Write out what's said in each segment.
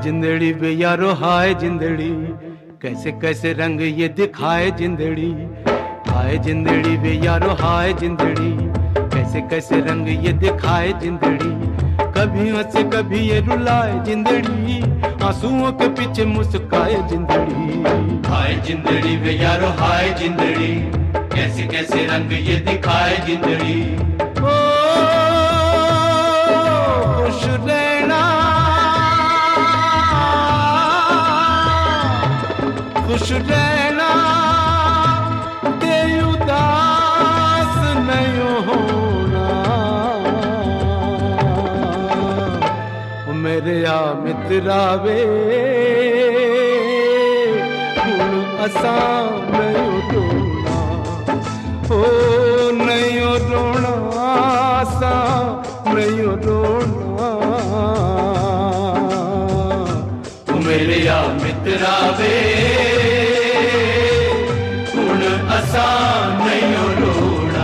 जिंदड़ी बे यारो हाय जिंदड़ी, कैसे कैसे रंग ये दिखाए जिंदड़ी। हाय जिंदड़ी बे यारो हाय जिंदड़ी, कैसे कैसे रंग ये दिखाए जिंदड़ी। कभी हंसे कभी ये रुलाए जिंदड़ी, आंसुओं के पीछे मुस्काए जिंदड़ी। हाय जिंदड़ी बे यारो हाय जिंदड़ी, कैसे कैसे रंग ये दिखाए जिंदड़ी। ओ खुश रहना, खुश रहना, दे उदास नहीं होना। ओ मेरे आ मित्रा वे हुण असां नहीं रोना। ओ नहीं रोना, असां नहीं रोना। ओ मेरे आ मित्रा वे हुण असां नहीं रोना।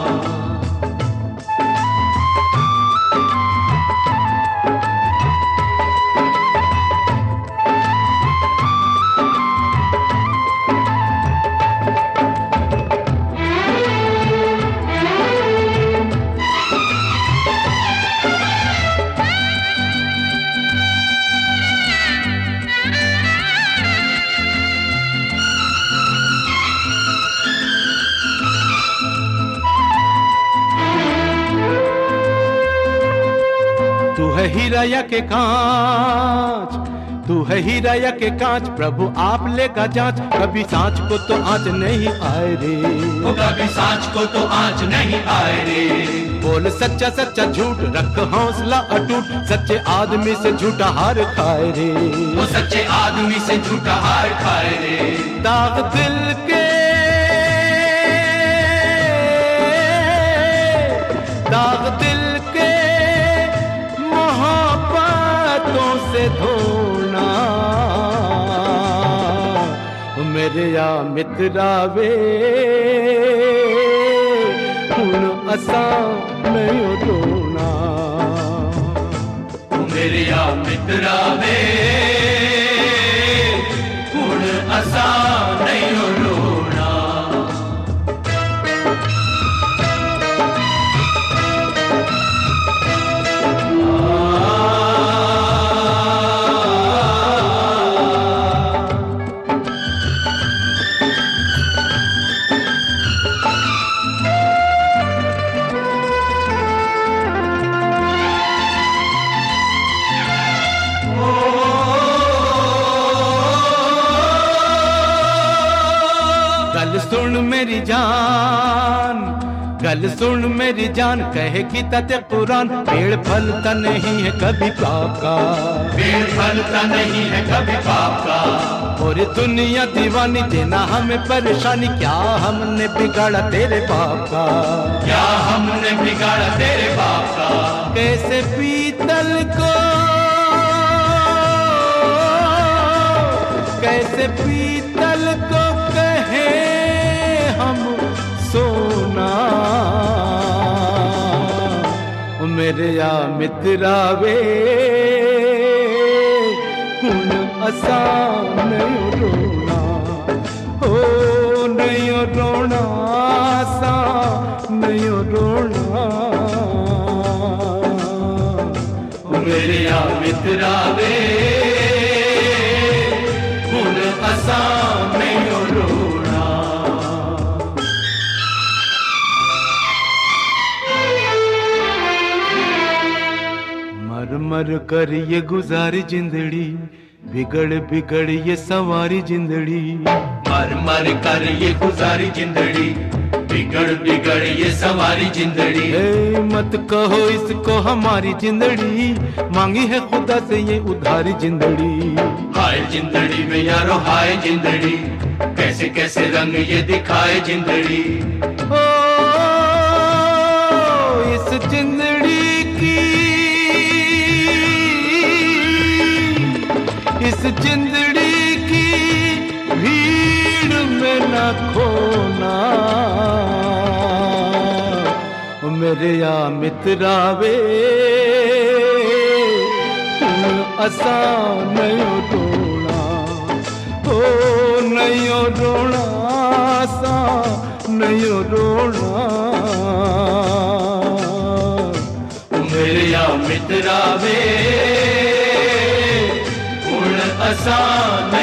तू है हीरा या के कांच, तू है हीरा या के कांच, प्रभु आप लेगा जांच। कभी सांच को तो आंच नहीं आए रे, ओ कभी सांच को तो आंच नहीं आए रे। बोल सच्चा सच्चा झूठ, रख हौसला अटूट, सच्चे आदमी से झूठा हार खाए रे। वो सच्चे आदमी से झूठा हार खाए रे। दाग दिल के, दाग दिल के मोहब्बतों से धोना। मेरे या मित्रा वे हुण असां नहीं रोना। मेरे आ मित्रा वे हुण असां नहीं रोना। गल सुन मेरी जान, गल सुन मेरी जान, कहेगी तते कुरान। पेड़ फलता नहीं है कभी पाप का, पेड़ फलता नहीं है कभी पाप का। और दुनिया दीवानी देना हमें परेशानी, क्या हमने बिगाड़ा तेरे बाप का। क्या हमने बिगाड़ा तेरे बाप का। कैसे पीतल को, कैसे पीतल को कहे हम सोना। ओ मेरे या मित्रा वे हुण असां नहीं रोना। ओ नहीं रोना, असां नहीं रोना। ओ मेरे आ मित्रा वे हुण असां नहीं रोना। मर मर कर ये गुजारी जिंदड़ी, बिगड़ बिगड़ ये सवारी जिंदड़ी। मर मर कर ये गुजारी जिंदड़ी, बिगड़ बिगड़ ये सवारी जिंदड़ी। ए मत कहो इसको हमारी जिंदड़ी, मांगी है खुदा से ये उधारी जिंदड़ी। हाय जिंदड़ी में यारो हाय जिंदड़ी, कैसे कैसे रंग ये दिखाए जिंदड़ी। ओ इस जिंदड़ी की, इस जिंदड़ी की भीड़ में न खोना। मेरे या मित्रा वे असां नयो रोना, हो नयो रोना, असां नयो रोना। मेरा मित्रा वे हुण असां